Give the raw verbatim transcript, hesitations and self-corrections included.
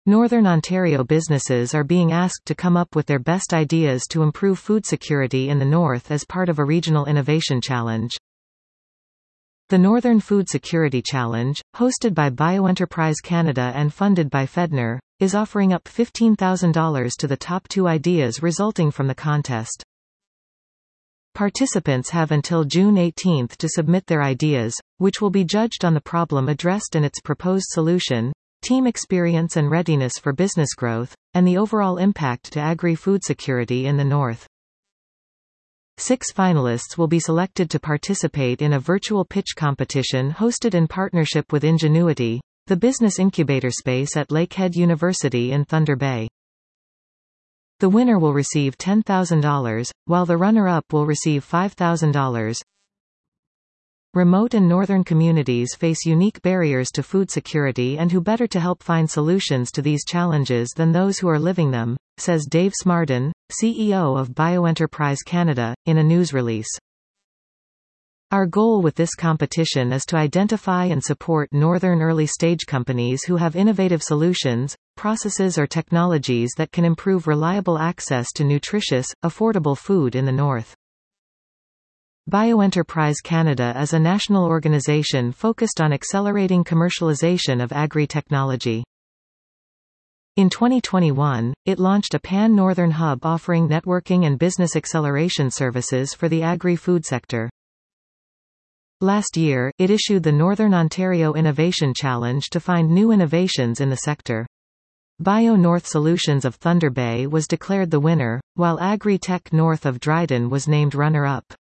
Northern Ontario businesses are being asked to come up with their best ideas to improve food security in the North as part of a regional innovation challenge. The Northern Food Security Challenge, hosted by BioEnterprise Canada and funded by FedNer, is offering up fifteen thousand dollars to the top two ideas resulting from the contest. Participants have until June eighteenth to submit their ideas, which will be judged on the problem addressed and its proposed solution, team experience and readiness for business growth, and the overall impact to agri-food security in the North. Six finalists will be selected to participate in a virtual pitch competition hosted in partnership with Ingenuity, the business incubator space at Lakehead University in Thunder Bay. The winner will receive ten thousand dollars, while the runner-up will receive five thousand dollars. Remote and northern communities face unique barriers to food security, and who better to help find solutions to these challenges than those who are living them, says Dave Smardon, C E O of BioEnterprise Canada, in a news release. Our goal with this competition is to identify and support northern early-stage companies who have innovative solutions, processes or technologies that can improve reliable access to nutritious, affordable food in the North. BioEnterprise Canada is a national organization focused on accelerating commercialization of agri-technology. In twenty twenty-one, it launched a pan-northern hub offering networking and business acceleration services for the agri-food sector. Last year, it issued the Northern Ontario Innovation Challenge to find new innovations in the sector. BioNorth Solutions of Thunder Bay was declared the winner, while Agri-Tech North of Dryden was named runner-up.